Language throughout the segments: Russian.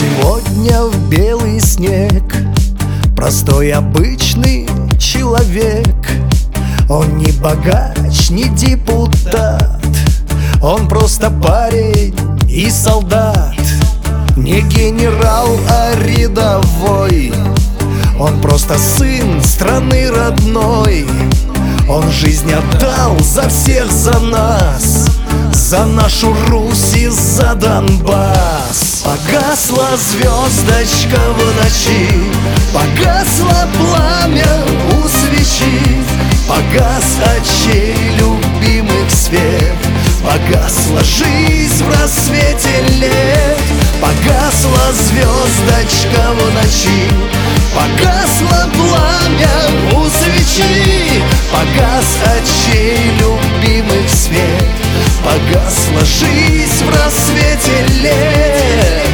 сегодня в белый снег. Простой обычный человек. Он не богач, не депутат, он просто парень и солдат. Не генерал, а рядовой, он просто сын страны родной. Он жизнь отдал за всех, за нас, за нашу Русь и за Донбасс. Погасла звездочка в ночи, погасло пламя у свечи, погас очей любимых свет, погасла жизнь в рассвете лет. Погасла звездочка в ночи, погасло пламя у свечи, погас очей любимых свет, погасла жизнь в рассвете лет.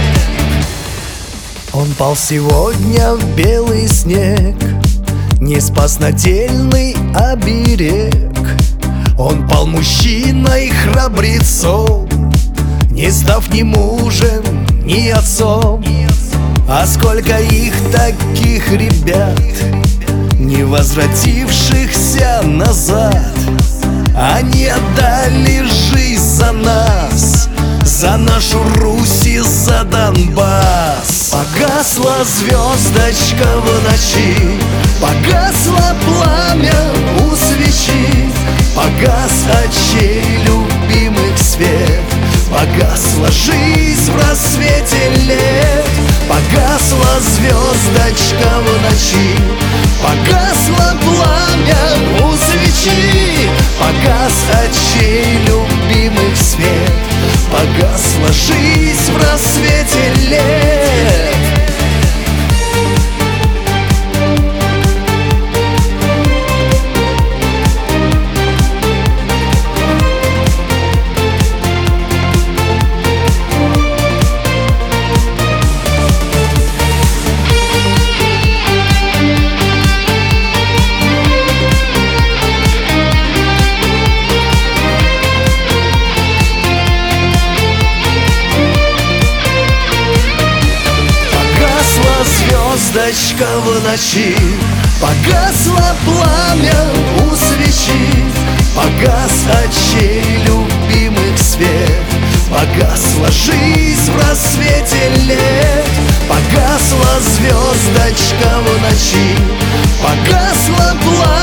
Он пал сегодня в белый снег, не спас нательный оберег. Он пал мужчиной храбрецом, не став ни мужем, ни отцом. А сколько их таких ребят, не возвратившихся назад. Они отдали жизнь за нас, за нашу Русь и за Донбасс. Погасла звездочка в ночи, погасло пламя у свечи, погас очей любимых свет, погасла жизнь в рассвете лет. Погасла звездочка в ночи, погасло пламя у свечи, погас очей любимых свет, погасла жизнь в рассвете лет. Звездочка в ночи, погасло пламя у свечи, погас очей любимых свет, погасла жизнь в рассвете лет. Погасла звездочка в ночи, погасло пламя